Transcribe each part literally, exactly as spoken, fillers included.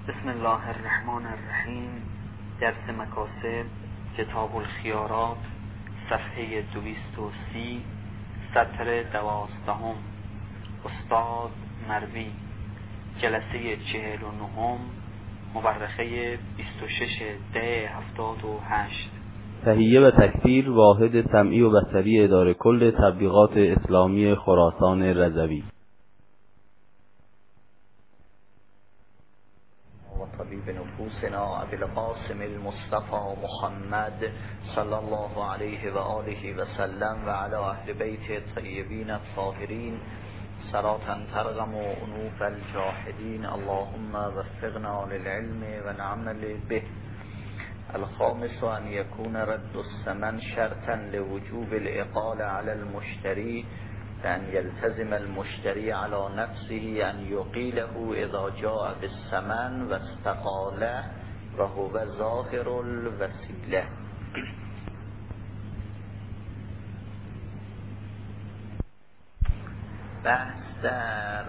بسم الله الرحمن الرحیم. درس مکاسب، کتاب الخیارات، صفحه دویست و سی، سطر دوازدهم. استاد مروی، جلسه چهل و نهم، مورخه بیست و شش ده هفتاد و هشت. تهیه و تکثیر واحد سمعی و بصری اداره کل تبلیغات اسلامی خراسان رضوی. و طبیب نفوسنا ابی القاسم المصطفى محمد صلی الله علیه و آله و سلم و علی اهل بیت الطیبین الطاهرین صلاة ترغم انوف الجاحدین. اللهم وفقنا للعلم و نعمل به. الخامس ان يكون رد الثمن شرطا لوجوب الاقال على المشتري، بأن يلتزم المشتري على نفسه أن يقيله إذا جاء بالثمن واستقاله وهو ظاهر الوسيلة. بحث در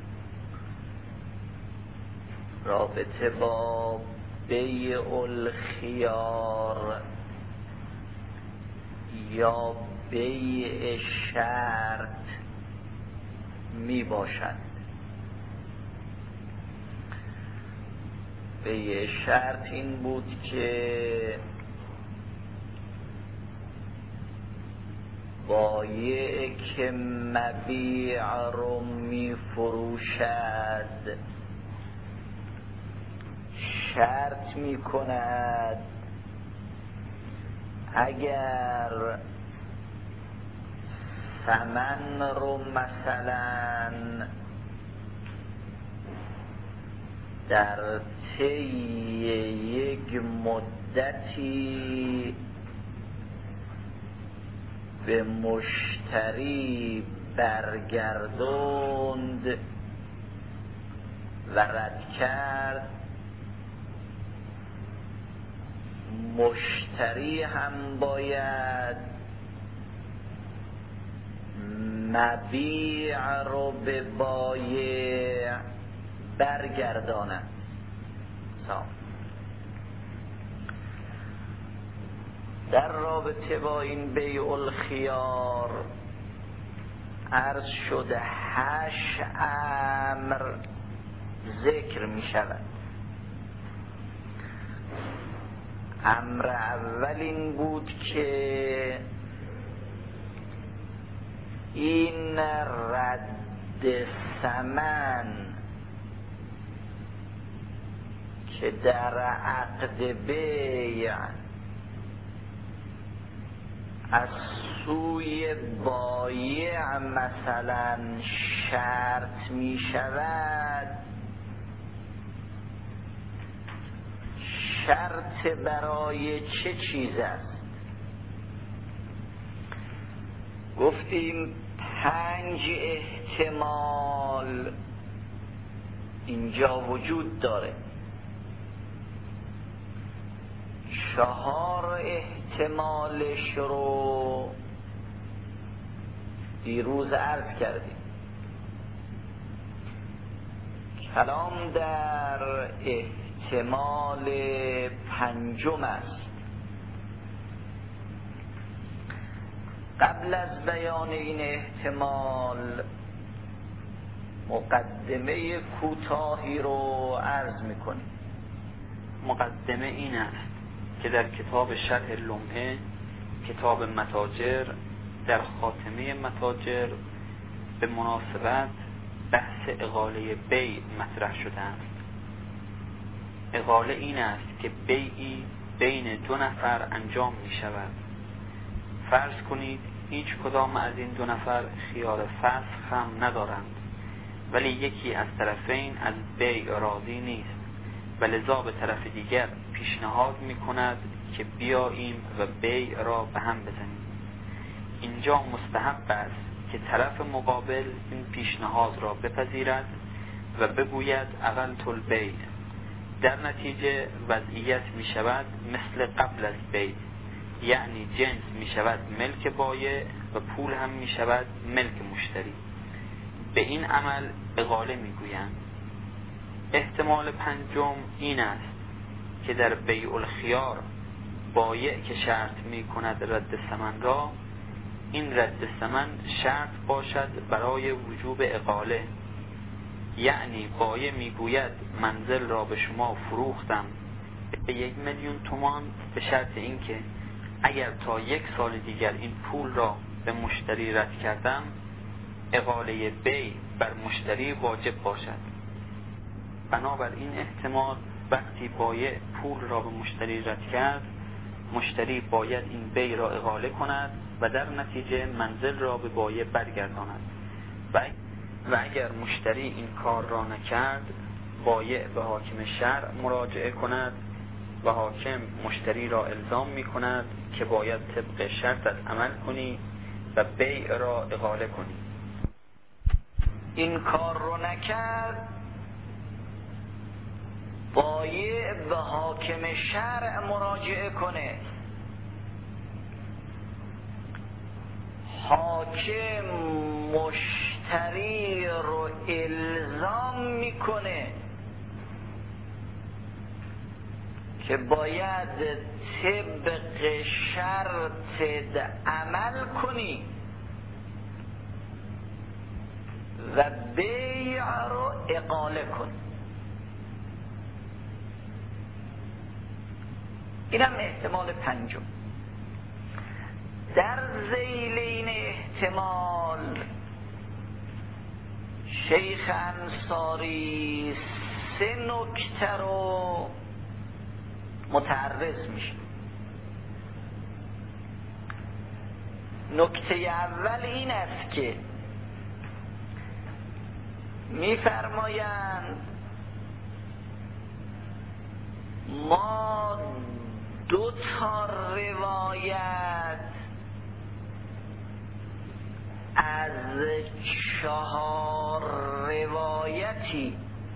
رابطه با بیع الخیار یا بیع شرط می باشد. بیع شرط این بود که بایع که مبیع رو می فروشد شرط می کند اگر ثمن رو مثلا در طی یک مدتی به مشتری برگردوند و رد کرد، مشتری هم باید مبیع رو به بایع برگرداند. در رابطه با این بیع الخیار عرض شده هشت امر ذکر می شود. امر اول این بود که این رد ثمن که در عقد بیع از سوی بایع مثلا شرط می شود، شرط برای چه چیز است؟ گفتیم پنج احتمال اینجا وجود داره. چهار احتمالش رو دیروز عرض کردیم. کلام در احتمال پنجم است. قبل از بیان این احتمال مقدمه کوتاهی رو عرض میکنیم. مقدمه این است که در کتاب شرح لمحه، کتاب متاجر، در خاتمه متاجر به مناسبت بحث اقاله بیع مطرح شده است. اقاله این است که بیعی بین دو نفر انجام می شود. فرض کنید هیچ کدام از این دو نفر خیار فسخ هم ندارند، ولی یکی از طرفین از بیع راضی نیست و لذا به طرف دیگر پیشنهاد می کند که بیاییم و بیع را به هم بزنیم. اینجا مستحب است که طرف مقابل این پیشنهاد را بپذیرد و بگوید اقلت البیع. در نتیجه وضعیت می شود مثل قبل از بیع، یعنی جنس می شود ملک بایع و پول هم می شود ملک مشتری. به این عمل اقاله می گویند. احتمال پنجم این است که در بیع الخیار بایع که شرط می کند رد ثمن را، این رد ثمن شرط باشد برای وجوب اقاله، یعنی بایع می گوید منزل را به شما فروختم به یک میلیون تومان به شرط اینکه اگر تا یک سال دیگر این پول را به مشتری رد کردم اقاله بیع بر مشتری واجب باشد. بنابراین احتمال وقتی بایع پول را به مشتری رد کرد، مشتری باید این بیع را اقاله کند و در نتیجه منزل را به بایع برگرداند و و اگر مشتری این کار را نکرد، بایع به حاکم شرع مراجعه کند و حاکم مشتری را الزام می کند که باید طبق شرطت عمل کنی و بیع را اقاله کنی. این کار رو نکرد، بایع به حاکم شرع مراجعه کنه، حاکم مشتری رو الزام میکنه که باید طبق شرطت عمل کنی و بیع رو اقاله کنی. اینم احتمال پنجم. در ذیل این احتمال شیخ انصاری سه نکته رو متعرض میشه. نکته اول این است که میفرمایند ما دو تا روایت از چهار روایتی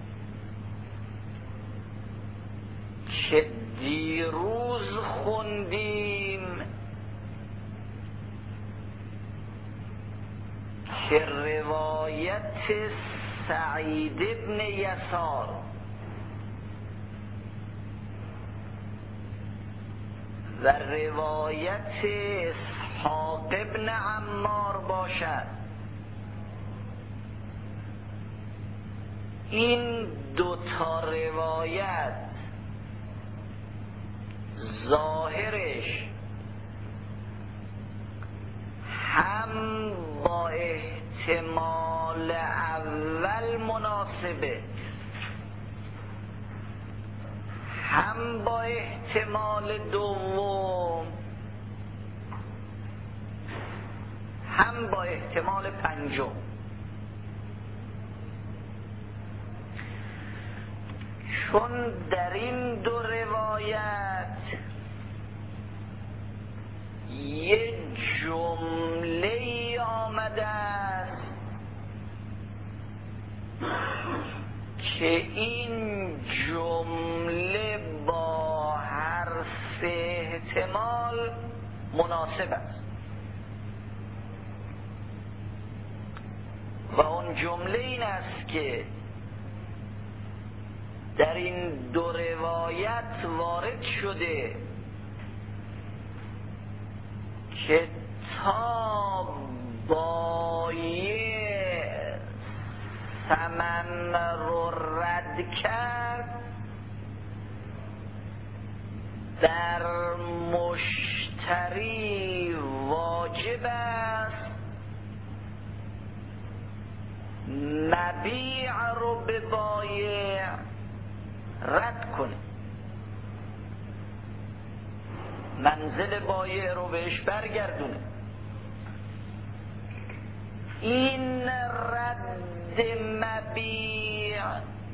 که دیروز خوندیم که روایت سعید ابن یسار و روایت اسحاق ابن عمار باشد، این دو تا روایت ظاهرش هم با احتمال اول مناسبه، هم با احتمال دوم، هم با احتمال پنجم. چون در این دو روایت یه جمله آمده است که این جمله با حرف احتمال مناسب است و اون جمله این است که در این دو روایت وارد شده که تا بایع ثمن رو رد کرد در مشتری واجب است مبیع رو به بایع رد کنه، منزل بایع رو بهش برگردونه. این رد مبیع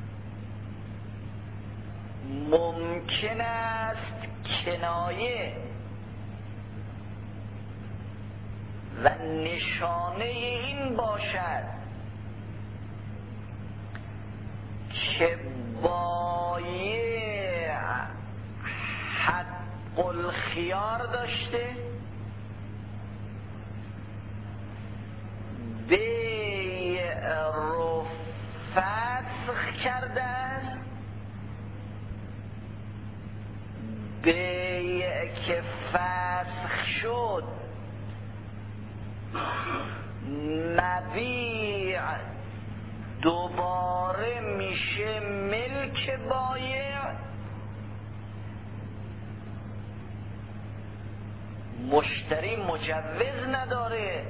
ممکن است کنایه و نشانه این باشد که بایع حق الخیار داشته، بیع رو فسخ کرده است که فسخ شد مبیع دوباره میشه ملک بایع، مشتری مجوز نداره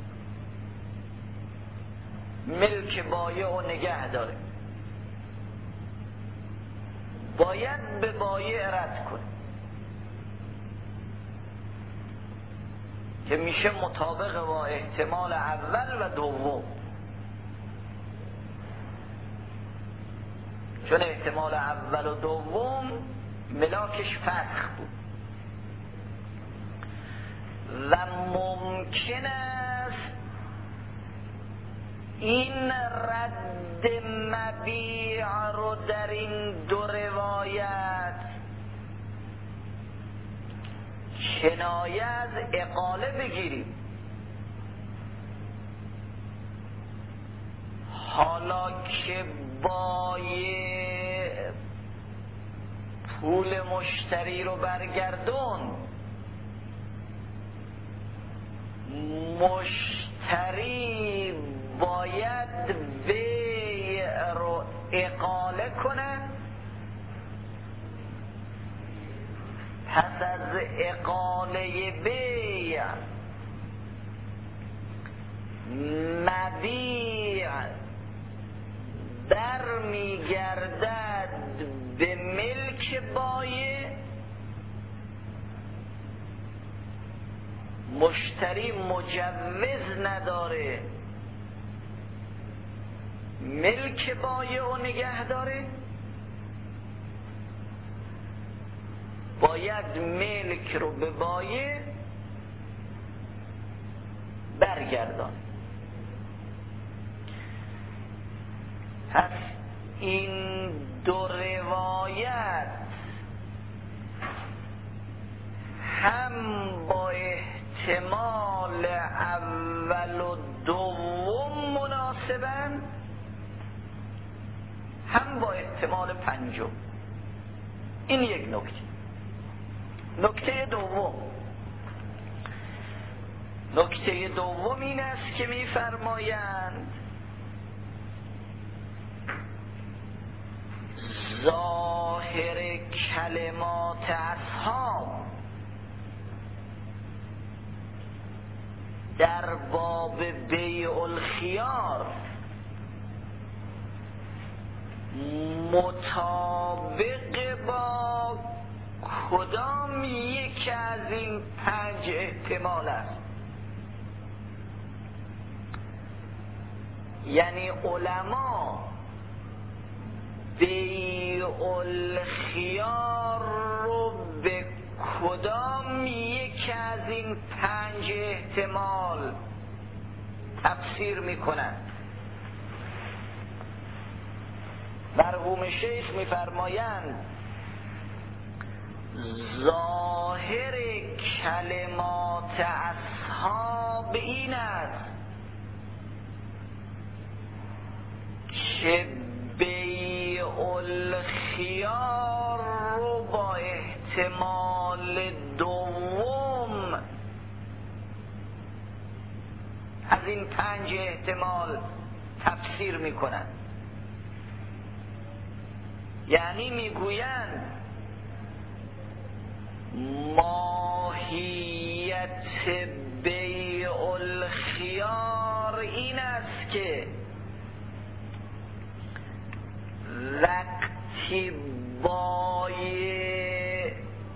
ملک بایع رو نگه داره، باید به بایع رد کنه که میشه مطابق با احتمال اول و دوم. چون احتمال اول و دوم ملاکش فسخ بود و ممکن است این رد مبیع رو در این دو روایت کنایه از اقاله بگیریم. حالا که بایع پول مشتری رو برگردون، مشتری باید بیع رو اقاله کنه، پس از اقاله بیع مبیع در میگردد به ملک بایع، مشتری مجوز نداره ملک بایع رو نگه داره، باید ملک رو به بایع برگردان. پس این دو روایت هم با احتمال اول و دوم مناسبن، هم با احتمال پنجم. این یک نکته. نکته دوم نکته دوم این است که می‌فرمایند ظاهر کلمات اصحاب در باب بیع الخیار مطابق با کدام یک از این پنج احتمال است؟ یعنی علما بیع الخیار رو به کدام یک از این پنج احتمال تفسیر میکنن؟ مرحوم شیخ میفرمایند ظاهر کلمات اصحاب این است که بیع الخیار رو با احتمال دوم از این پنج احتمال تفسیر میکنن. یعنی میگویند ماهیت بیع الخیار این است که وقتی بایع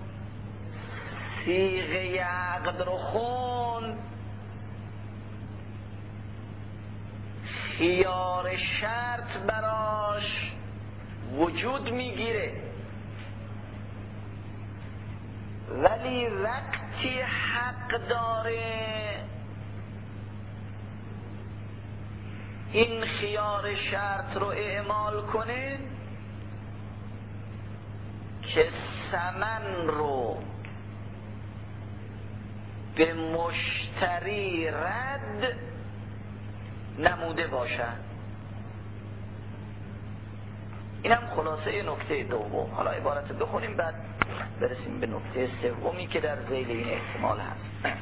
صیغه عقد رو خوند، خیار شرط براش وجود میگیره، ولی وقتی حق داره این خیار شرط رو اعمال کنه که ثمن رو به مشتری رد نموده باشد. اینم خلاصه نکته دوم. حالا عبارت بخونیم بعد برسیم به نکته سومی که در ذیل این احتمال هست.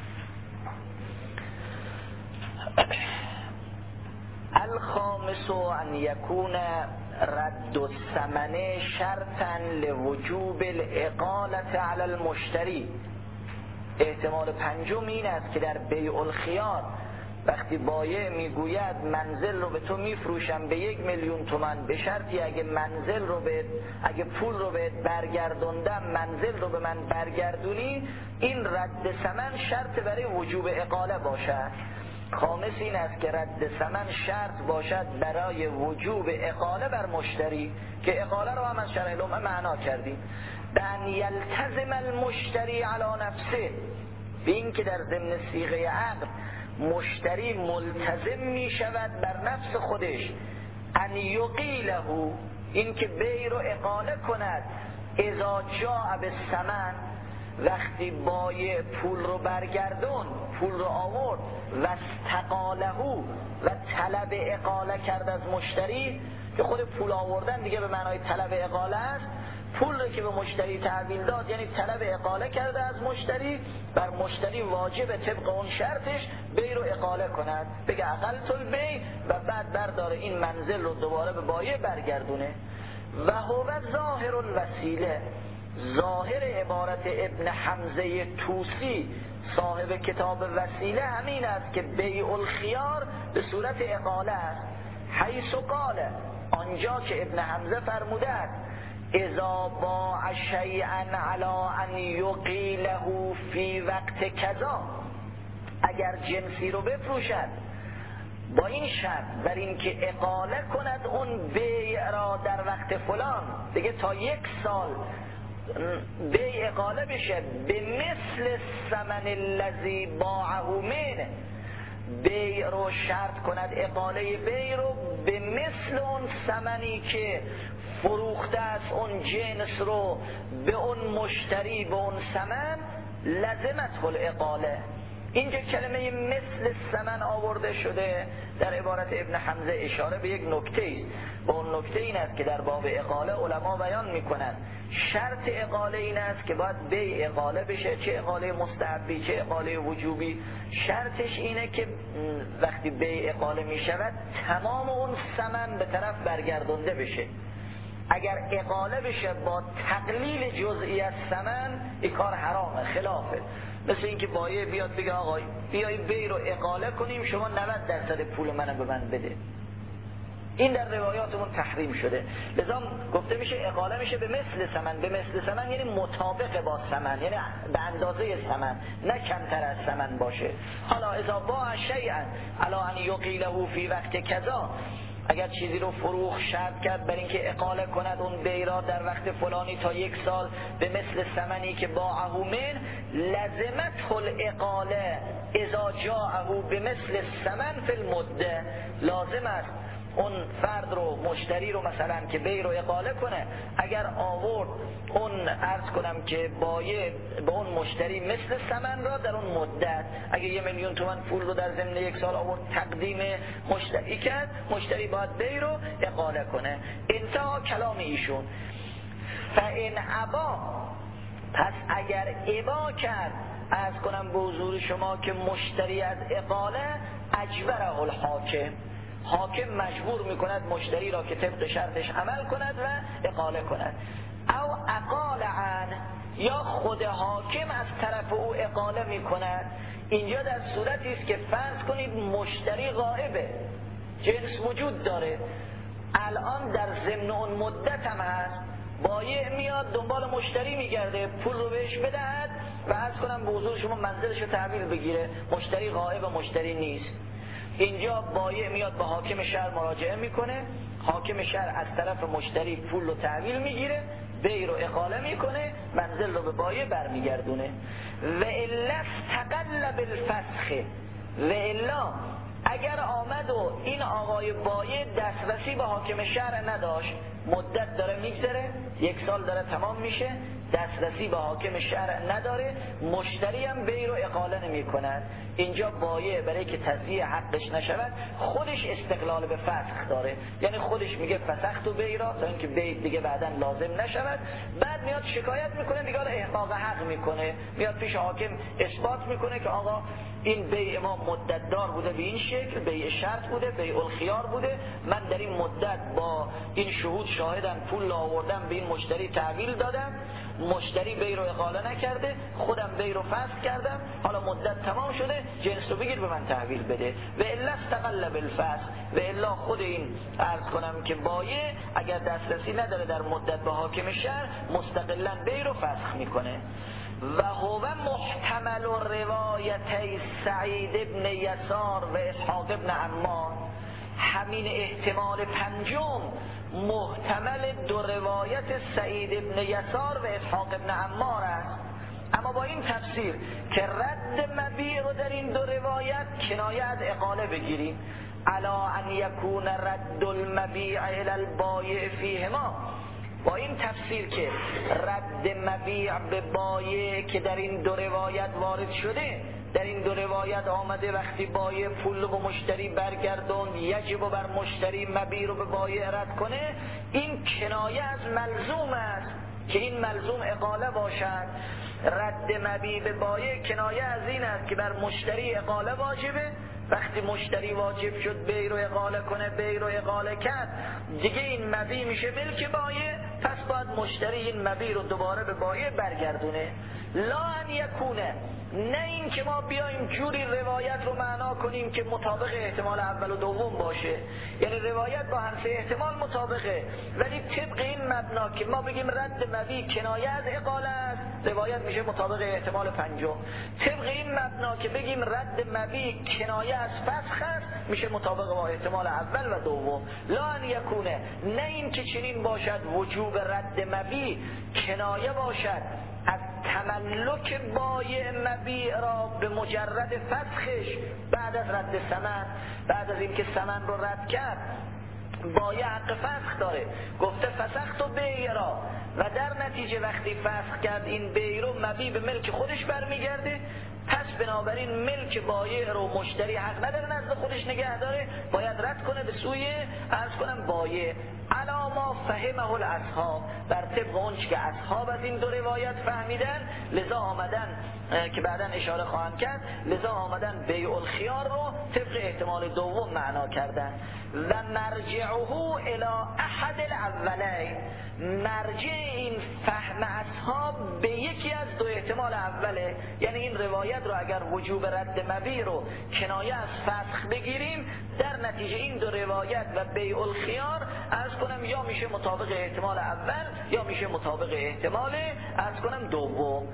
الخامس ان یکون رد الثمن شرطا لوجوب الاقالة علی المشتری. احتمال پنجم این است که در بیع الخیار وقتی بایع میگوید منزل رو به تو میفروشم به یک میلیون تومان به شرطی اگه منزل رو به اگه پول رو به برگردوندم منزل رو به من برگردونی، این رد ثمن شرط برای وجوب اقاله باشد. خامس این است که رد ثمن شرط باشد برای وجوب اقاله بر مشتری، که اقاله رو هم از شرح العمه معنا کردیم. بن یلتزم المشتری علی نفسه، به این که در ضمن صیغه عقد مشتری ملتزم می شود بر نفس خودش ان یقیله، این که بیع رو اقاله کند اذا جاء بالثمن، وقتی بایع پول رو برگردون پول رو آورد و استقاله و طلب اقاله کرد از مشتری، که خود پول آوردن دیگه به معنای طلب اقاله است، پول رو که به مشتری تحویل داد یعنی طلب اقاله کرده از مشتری، بر مشتری واجب طبق اون شرطش بیع رو اقاله کند، بگه اقلت البیع و بعد برداره این منزل رو دوباره به بایع برگردونه. و هو ظاهر الوسیله، ظاهر عبارت ابن حمزه توسی صاحب کتاب وسیله همین است که بیع الخیار به صورت اقاله است، حیث قال، آنجا که ابن حمزه فرموده است اذا باع شیئا علی ان یقیله فی وقت کذا، اگر جنسی رو بفروشد با این شرط بر این که اقاله کند اون بیع را در وقت فلان، دیگه تا یک سال بیع اقاله بشه به مثل ثمن الذی باعه من، بیع رو شرط کند اقاله بیع رو به مثل اون ثمنی که فروخته است اون جنس رو به اون مشتری به اون ثمن، لزمت الاقاله. اینجا کلمه مثل ثمن آورده شده در عبارت ابن حمزه اشاره به یک نکته است، و اون نکته این است که در باب اقاله علما بیان میکنند شرط اقاله این است که باید بیع اقاله بشه، چه اقاله مستحبی چه اقاله وجوبی. شرطش اینه که وقتی بیع اقاله میشود تمام اون ثمن به طرف برگردونده بشه. اگر اقاله بشه با تقلیل جزئی از ثمن، این کار حرامه، خلافه. مثل اینکه بایع بیاد بگه آقا بیای بیع رو اقاله کنیم شما نود درصد پول منو به من بده، این در روایاتمون تحریم شده. لذا گفته میشه اقاله میشه به مثل ثمن. به مثل ثمن یعنی مطابق با ثمن، یعنی به اندازه ثمن، نه کمتر از ثمن باشه. حالا اذا باع شیئا علی ان یقیله فی وقت کذا، اگر چیزی رو فروخت شرط کرد بر اینکه اقاله کند اون بیع را در وقت فلانی تا یک سال به مثل ثمنی که باعه من، لزمت الاقاله اذا جاءه به مثل ثمن فی المده، لازم است اون فرد رو مشتری رو مثلا که بیع رو اقاله کنه، اگر آورد اون عرض کنم که بایع به اون مشتری مثل ثمن را در اون مدت، اگه یه میلیون تومان پول رو در ضمن یک سال آورد تقدیم مشتری کرد، مشتری باید بیع رو اقاله کنه. انتها کلام ایشون. فإن ابا، پس اگر ابا کرد عرض کنم به حضور شما که مشتری از اقاله، اجبره الحاکم، حاکم مجبور میکند مشتری را که طبق شرطش عمل کند و اقاله کند. او اقال عن، یا خود حاکم از طرف او اقاله میکند. اینجا در صورتی است که فرض کنید مشتری غائبه، جنس وجود داره، الان در ضمن اون مدت هم هست، بایع میاد دنبال مشتری میگرده پول رو بهش بدهد و عرض کنم به حضور شما منزلش رو تحویل بگیره، مشتری غائب و مشتری نیست. اینجا بایع میاد به حاکم شهر مراجعه میکنه، حاکم شهر از طرف مشتری پول رو تحویل میگیره، بیع رو اقاله میکنه، منزل رو به بایع برمیگردونه. و الا استقل بالفسخ، و الا اگر آمد و این آقای بایع دسترسی به حاکم شهر نداشت، مدت داره میگذره، یک سال داره تمام میشه، دسترسی به حاکم شرع نداره، مشتری هم بی رو اقاله نمی کند. اینجا بایع برای که تضییع حقش نشود خودش استقلال به فسخ داره، یعنی خودش میگه فسخت و بی را تا اینکه بی دیگه بعدا لازم نشود. بعد میاد شکایت میکنه، دیگه احقاق حق میکنه، میاد پیش حاکم اثبات میکنه که آقا این بیع ما مدت دار بوده به این شکل، بیع شرط بوده، بیع الخیار بوده، من در این مدت با این شهود شاهدم پول آوردم به این مشتری تحویل دادم، مشتری بی رو اقاله نکرده، خودم بی رو فسخ کردم، حالا مدت تمام شده، جنس رو بگیر به من تحویل بده. و الا استقل بالفسخ، و الا خود این عرض کنم که بایع اگر دسترسی نداره در مدت به حاکم شرع مستقلا بی رو فسخ میکنه. و هو محتمل روایتی سعید ابن یسار و اسحاق ابن عمار، همین احتمال پنجم محتمل دو روایت سعید ابن یسار و اسحاق ابن عمار است، اما با این تفسیر که رد مبیع رو در این دو روایت کنایه از اقاله بگیریم، الا ان یکون رد المبیع الی البایع فیهما، با این تفسیر که رد مبیع به بایع که در این دو روایت وارد شده، در این دو روایت آمده وقتی بایع پول رو به مشتری برگردون یجب بر مشتری مبیع رو به بایع رد کنه، این کنایه از ملزوم است که این ملزوم اقاله باشد. رد مبیع به بایع کنایه از این است که بر مشتری اقاله واجبه، وقتی مشتری واجب شد بی رو اقاله کنه، بی رو اقاله کرد، دیگه این مبیع میشه ملک بایع، پس باید مشتری این مبیع رو دوباره به بایع برگردونه. لا ان یکونه، نه این که ما بیایم جوری روایت رو معنا کنیم که مطابق احتمال اول و دوم باشه، یعنی روایت با هر سه احتمال مطابقه، ولی طبق این مبنا که ما بگیم رد مبیع کنایه از اقاله است، روایت میشه مطابق احتمال پنجم. طبق این مبنا که بگیم رد مبیع کنایه از فسخ است، میشه مطابق با احتمال اول و دوم. لا ان یکونه، نه این که چنین باشد وجوب رد مبیع کنایه باشد از تملک بایع مبیع را به مجرد فسخش بعد از رد ثمن، بعد از اینکه ثمن رو رد کرد بایع حق فسخ داره، گفته فسخت و بیع را، و در نتیجه وقتی فسخ کرد این بیع رو مبیع به ملک خودش برمیگرده، پس بنابراین ملک بایع رو مشتری حق نداره نزد خودش نگه داره، باید رد کنه به سوی عرض کنم بایع. علا ما فهمه الاصحاب، بر طبق اونچه که اصحاب از این دو روایت فهمیدن، لذا آمدن که بعداً اشاره خواهم کرد، لذا آمدن بیع الخیار رو طبق احتمال دوم معنا کردن. و مرجعه الی احد الاولین، مرجع این فهم اصحاب به یکی از دو احتمال اوله، یعنی این روایت رو اگر وجوب رد مبیع رو کنایه از فسخ بگیریم، در نتیجه این دو روایت و بیع الخیار عرض کنم یا میشه مطابق احتمال اول یا میشه مطابق احتمال عرض کنم دوم.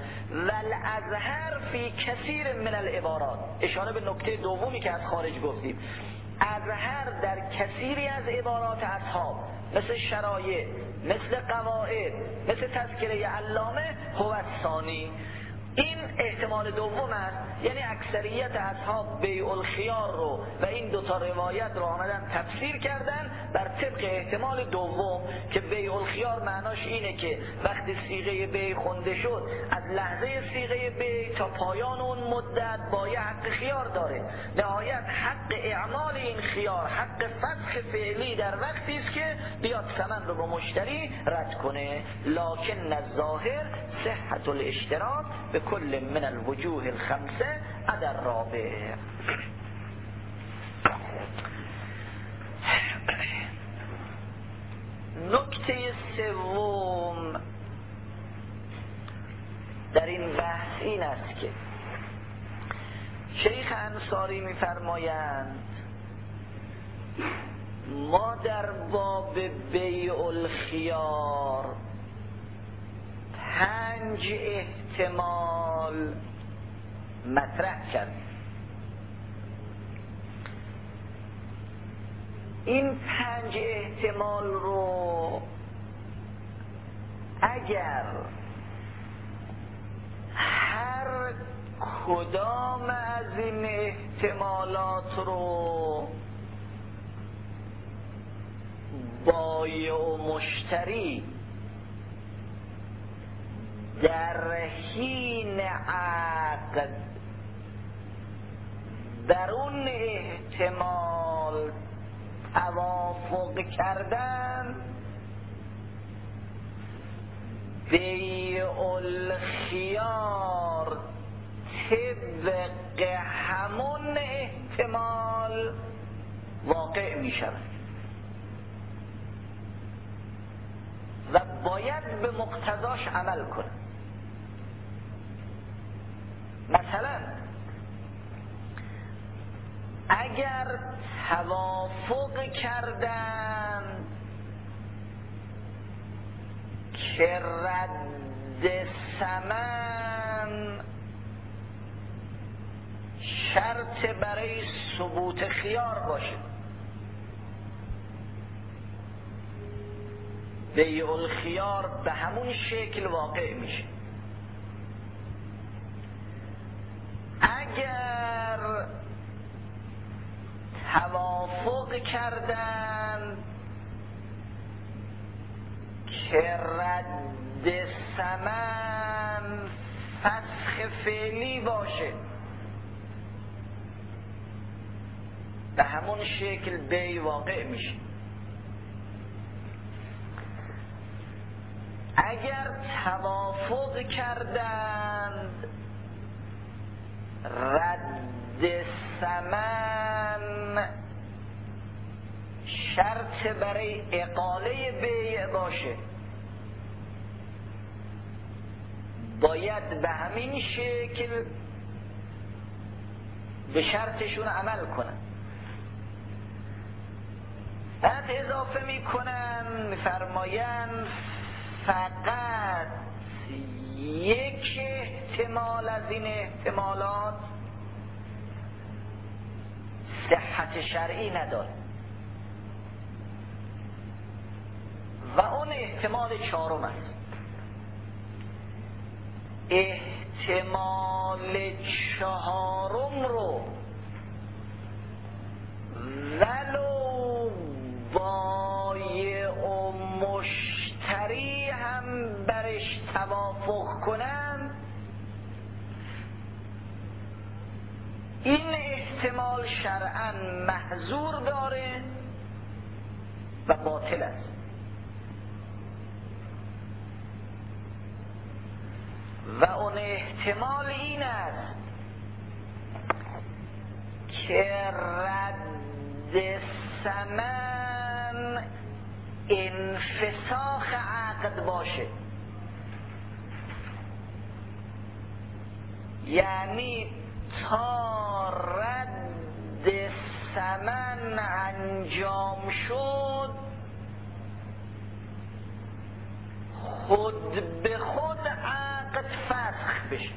والازهر فی کثیر من العبارات، اشاره به نکته دومی که از خارج گفتیم، ازهر در کثیری از عبارات اصحاب مثل شرایع، مثل قواعد، مثل تذکره علامه هو الثانی، این احتمال دوم است، یعنی اکثریت اصحاب بیع الخیار رو و این دوتا روایت رو آمدن تفسیر کردن بر طبق احتمال دوم که بیع الخیار معناش اینه که وقتی صیغه بیع خونده شد از لحظه صیغه بیع تا پایان اون مدت بایع حق خیار داره، نهایت حق اعمال این خیار، حق فسخ فعلی در وقتی است که بیاد ثمن رو به مشتری رد کنه. لکن الظاهر صحت الاشتراک به کل من الوجوه الخمسه عدا الرابع. نکته سوم در این بحث این است که شیخ انصاری می‌فرمایند ما در باب بیع الخیار پنج احتمال مطرح کردیم. این پنج احتمال رو اگر هر کدام از این احتمالات رو بایع و مشتری در حین عقد در اون احتمال توافق کردن، بیع الخیار طبق همون احتمال واقع می شود و باید به مقتضاش عمل کنه. مثلا اگر توافق کردن که رد ثمن شرط برای ثبوت خیار باشه، بیع الخیار به همون شکل واقع میشه. اگر توافق کردن که رد ثمن فسخ فعلی باشه، به همون شکل بیع واقع میشه. اگر توافق کردند رد ثمن شرط برای اقاله بیع باشه، باید به همین شکل به شرطشون عمل کنن. بعد اضافه میکنن میفرماین فقط یک احتمال از این احتمالات صحت شرعی نداره و اون احتمال چهارم است. احتمال چهارم رو ولو بایع و مشتری هم برش توافق کنن، این احتمال شرعاً محظور داره و باطل است. و اون احتمال این است که رد ثمن انفساخ عقد باشه، یعنی تا رد ثمن انجام شد خود به خود عقد فسخ بشه.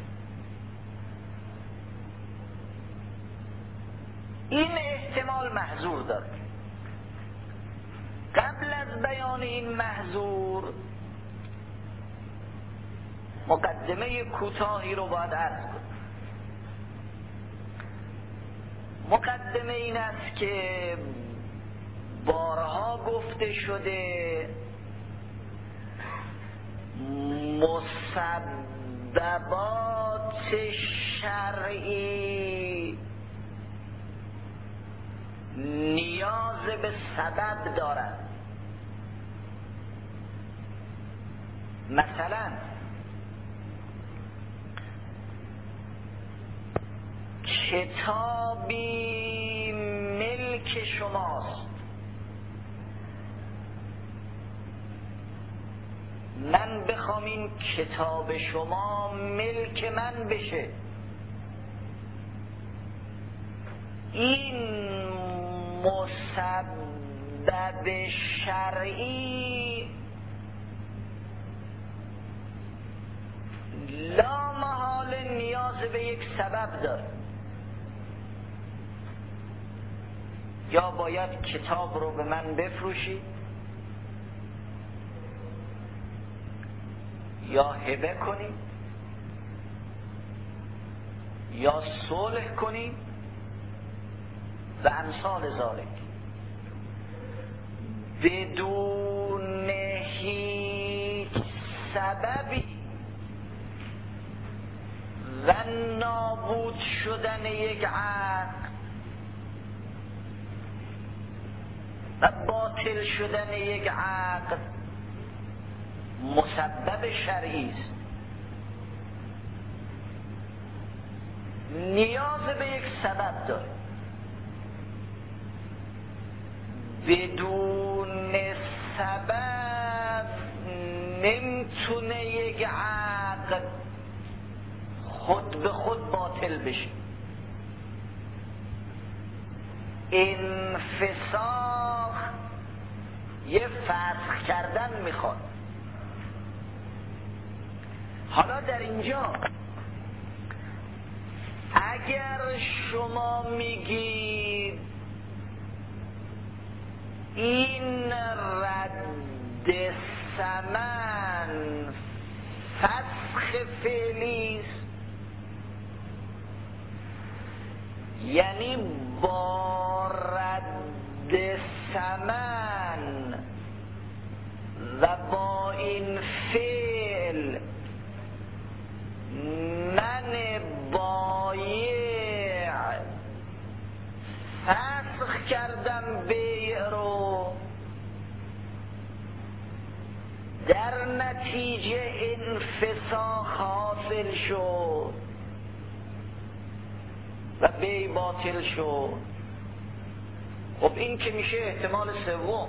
این احتمال محظور داره. قبل از بیان این محظور مقدمه کوتاهی رو باید عرض کنم. مقدمه این است که بارها گفته شده مسببات شرعی نیاز به سبب دارد. مثلا کتابی ملک شماست، من بخوام این کتاب شما ملک من بشه، این مسبب شرعی لا محال نیاز به یک سبب داره. یا باید کتاب رو به من بفروشید یا هبه کنید یا صلح کنید و امثال ذالک. بدون هیچ سببی و نابود شدن یک عقل و باطل شدن یک عقل مسبب شرعی است. نیاز به یک سبب داره. بدون سبب نمیتونه یک عقل خود به خود باطل بشه. انفساخ یه فسخ کردن میخواد. حالا در اینجا اگر شما میگید این رد ثمن فسخ فعلی است، یعنی با رد ثمن و با این فعل من بایع فسخ کردم بیع رو، در نتیجه انفساخ حاصل شد و بیع باطل شد. خب این که میشه احتمال سوم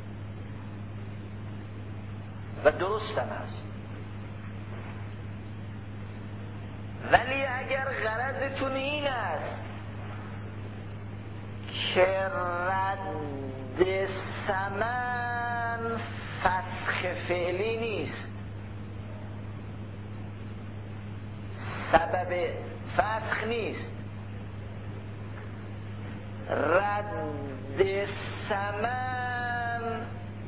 و درست هم هست. ولی اگر غرضتون این است که رد ثمن فسخ فعلی نیست، سبب فسخ نیست، رد ثمن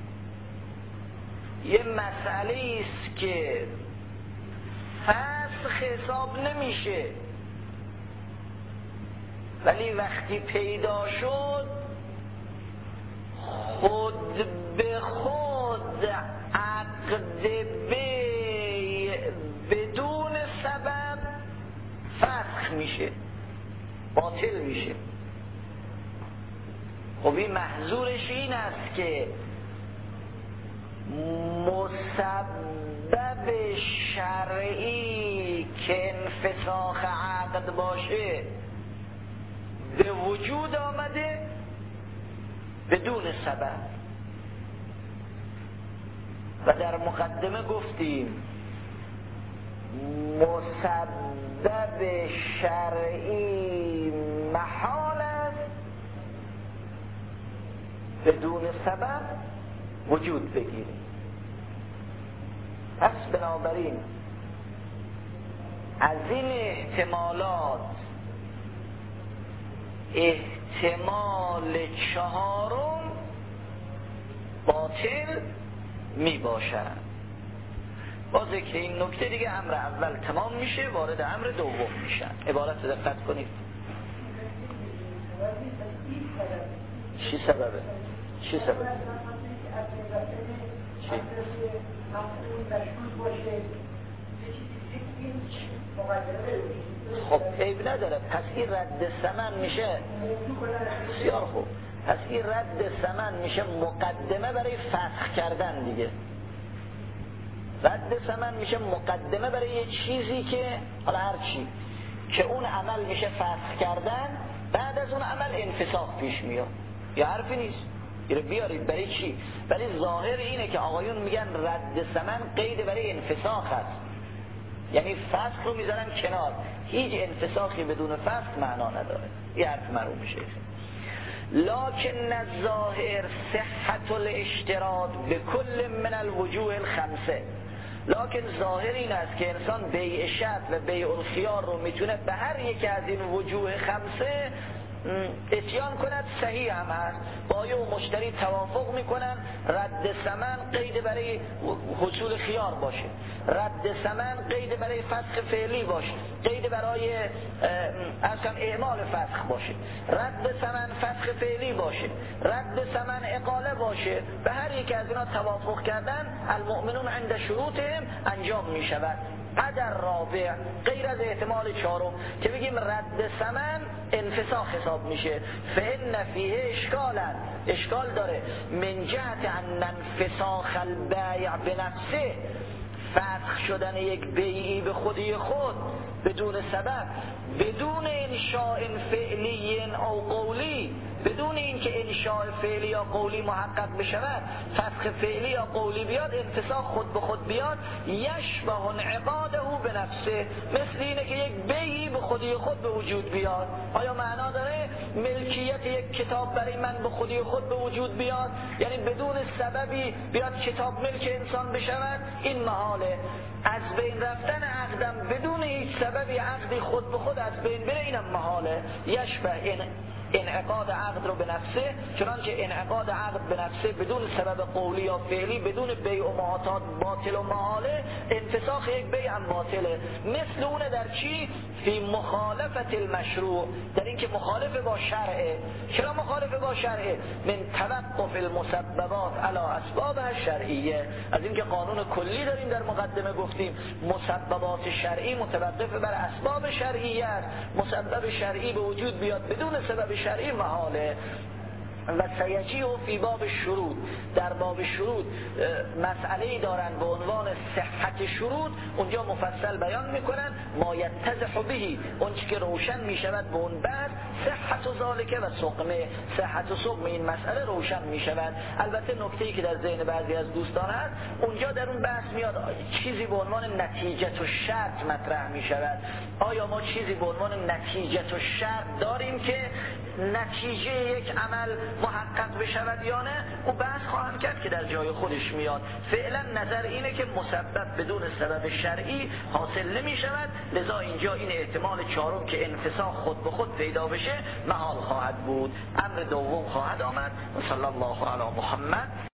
یه مسئله است که فسخ حساب نمیشه، ولی وقتی پیدا شد خود به خود عقد بیع بدون سبب فسخ میشه، باطل میشه. خب این محظورش این است که مسبب شرعی که انفساخ عقد باشه به وجود آمده بدون سبب. و در مقدمه گفتیم مسبب شرعی محال است بدون سبب وجود بگیریم. پس بنابراین از این احتمالات احتمال چهارم باطل می باشد. بازه که این نکته دیگه امر اول تمام میشه، وارد امر دوم میشن. عبارت دقت کنید. چی سببه؟ چی سببه؟ چی؟ خب عیب نداره. پس این رد ثمن میشه بسیار خوب. پس این رد ثمن میشه مقدمه برای فسخ کردن دیگه. رد ثمن میشه مقدمه برای یه چیزی که حالا هر چی که اون عمل میشه فسخ کردن، بعد از اون عمل انفساخ پیش میاد. یا حرفی نیست اینو بیارید برای چی؟ ولی ظاهر اینه که آقایون میگن رد ثمن قید برای انفساخ هست، یعنی فسخ رو میذارن کنار، هیچ انفساخی بدون فسخ معنا نداره. یه حرف مرحوم میشه. لکن الظاهر صحت الاشتراط به کل من الوجوه الخمسه. لکن ظاهر این است که انسان بیع شرط و بیع الخیار رو میتونه به هر یک از این وجوه خمسه اتیان کند صحیح هم هست، با او مشتری توافق میکنن رد ثمن قید برای حصول خیار باشه، رد ثمن قید برای فسخ فعلی باشه، قید برای اصلا اعمال فسخ باشه، رد ثمن فسخ فعلی باشه، رد ثمن اقاله باشه. به هر یک از اینا توافق کردن المؤمنون عند شروطهم انجام میشود. قدر رابع غیر از احتمال چهارم که بگیم رد ثمن انفساخ حساب میشه، فإن فیه اشکالا، اشکال داره، من جهت ان انفساخ البیع بنفسه، فسخ شدن یک بیعی به خودی خود بدون سبب، بدون انشاء فعلی او قولی، بدون اینکه انشاء فعلی یا قولی محقق بشود، فسخ فعلی یا قولی بیاد، انفساخ خود به خود بیاد، یشبه انعقاده به نفسه، مثل اینه که یک بیعی به خودی خود به وجود بیاد. آیا معنا داره ملکیت یک کتاب برای من به خودی خود به وجود بیاد؟ یعنی بدون سببی بیاد کتاب ملک انسان بشود؟ این محاله. از بین رفتن عقدم بدون هیچ سببی عقدی خود به خود از بین بره، اینم محاله. یشبه این انعقاد عقد رو به نفسه، چنانکه انعقاد عقد به نفسه بدون سبب قولی یا فعلی، بدون بیع و معاطات باطل و محاله، انفساخ یک بیع هم باطله. مثل اونه در چی؟ فی مخالفت المشروع، در اینکه مخالف با شرعه. چرا مخالف با شرعه؟ من توقف المسببات علی اسبابها الشرعیه، از اینکه قانون کلی داریم در مقدمه گفتیم مسببات شرعی متوقف بر اسباب شرعیه است. مسبب شرعی به وجود بیاد بدون سبب شرعی محاله. و سیجی و فی باب شروط، در باب شروط مسئله‌ای دارن به عنوان صحت شروط، اونجا مفصل بیان میکنن ما یتضح بهی، اون چی که روشن میشود به اون بعد، صحت و ذالکه و سقمه، صحت و سقم این مسئله روشن میشود. البته نکته‌ای که در ذهن بعضی از دوستان هست، اونجا در اون بحث میاد چیزی به عنوان نتیجه و شرط مطرح میشود. آیا ما چیزی به عنوان نتیجه و شرط داریم که نتیجه یک عمل محقق بشود یا نه؟ او بحث خواهم کرد که در جای خودش میاد. فعلا نظر اینه که مسبب بدون سبب شرعی حاصل نمی شود، لذا اینجا این احتمال چهارم که انفساخ خود به خود پیدا بشه محال خواهد بود. امر دوم خواهد آمد. صلی الله علی محمد.